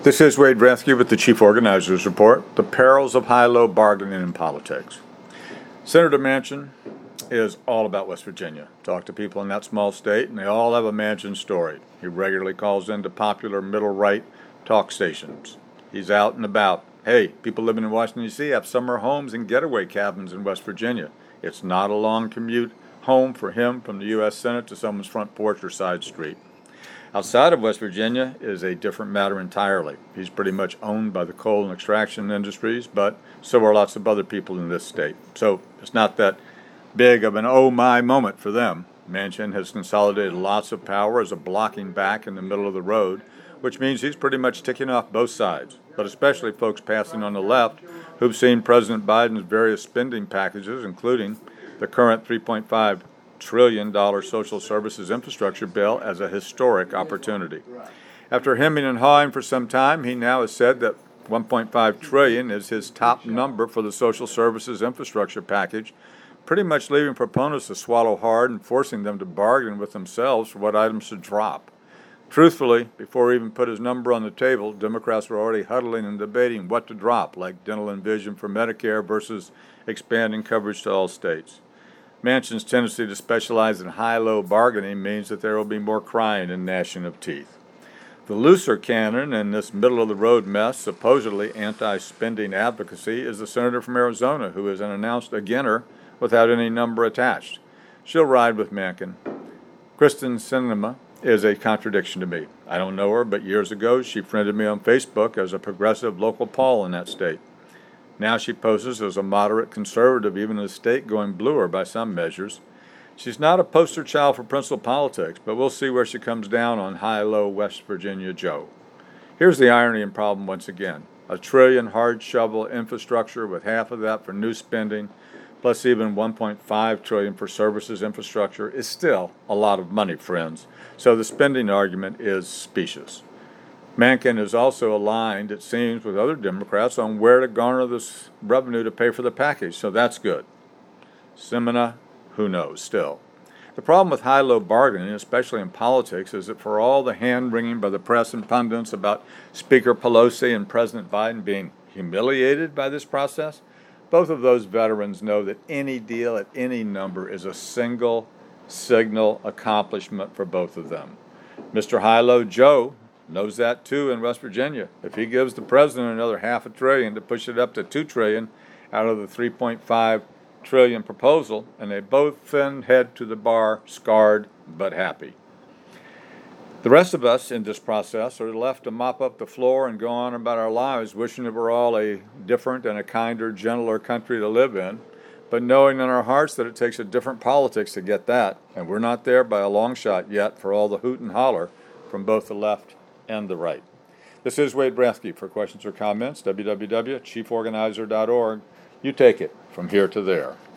This is Wade Rescue with the Chief Organizers Report, the perils of high-low bargaining in politics. Senator Manchin is all about West Virginia. Talk to people in that small state, and they all have a Manchin story. He regularly calls into popular middle-right talk stations. He's out and about. Hey, people living in Washington, D.C. have summer homes and getaway cabins in West Virginia. It's not a long commute home for him from the U.S. Senate to someone's front porch or side street. Outside of West Virginia is a different matter entirely. He's pretty much owned by the coal and extraction industries, but so are lots of other people in this state. So it's not that big of an oh my moment for them. Manchin has consolidated lots of power as a blocking back in the middle of the road, which means he's pretty much ticking off both sides, but especially folks passing on the left who've seen President Biden's various spending packages, including the current $3.5 trillion social services infrastructure bill, as a historic opportunity. After hemming and hawing for some time, he now has said that $1.5 trillion is his top number for the social services infrastructure package, pretty much leaving proponents to swallow hard and forcing them to bargain with themselves for what items to drop. Truthfully, before he even put his number on the table, Democrats were already huddling and debating what to drop, like dental and vision for Medicare versus expanding coverage to all states. Manchin's tendency to specialize in high-low bargaining means that there will be more crying and gnashing of teeth. The looser cannon in this middle-of-the-road mess, supposedly anti-spending advocacy, is the senator from Arizona who is an announced againer without any number attached. She'll ride with Manchin. Kyrsten Sinema is a contradiction to me. I don't know her, but years ago she friended me on Facebook as a progressive local Paul in that state. Now she poses as a moderate conservative, even in a state going bluer by some measures. She's not a poster child for principal politics, but we'll see where she comes down on high-low West Virginia Joe. Here's the irony and problem once again. $1 trillion hard shovel infrastructure with half of that for new spending, plus even $1.5 trillion for services infrastructure is still a lot of money, friends. So the spending argument is specious. Manchin is also aligned, it seems, with other Democrats on where to garner this revenue to pay for the package, so that's good. Sinema, who knows, still. The problem with high-low bargaining, especially in politics, is that for all the hand-wringing by the press and pundits about Speaker Pelosi and President Biden being humiliated by this process, both of those veterans know that any deal at any number is a single signal accomplishment for both of them. Mr. High-Low Joe knows that too in West Virginia. If he gives the president another $500 billion to push it up to $2 trillion out of the $3.5 trillion proposal, and they both then head to the bar scarred but happy. The rest of us in this process are left to mop up the floor and go on about our lives, wishing that we're all a different and a kinder, gentler country to live in, but knowing in our hearts that it takes a different politics to get that, and we're not there by a long shot yet for all the hoot and holler from both the left and the right. This is Wade Rescue. For questions or comments, www.chieforganizer.org. You take it from here to there.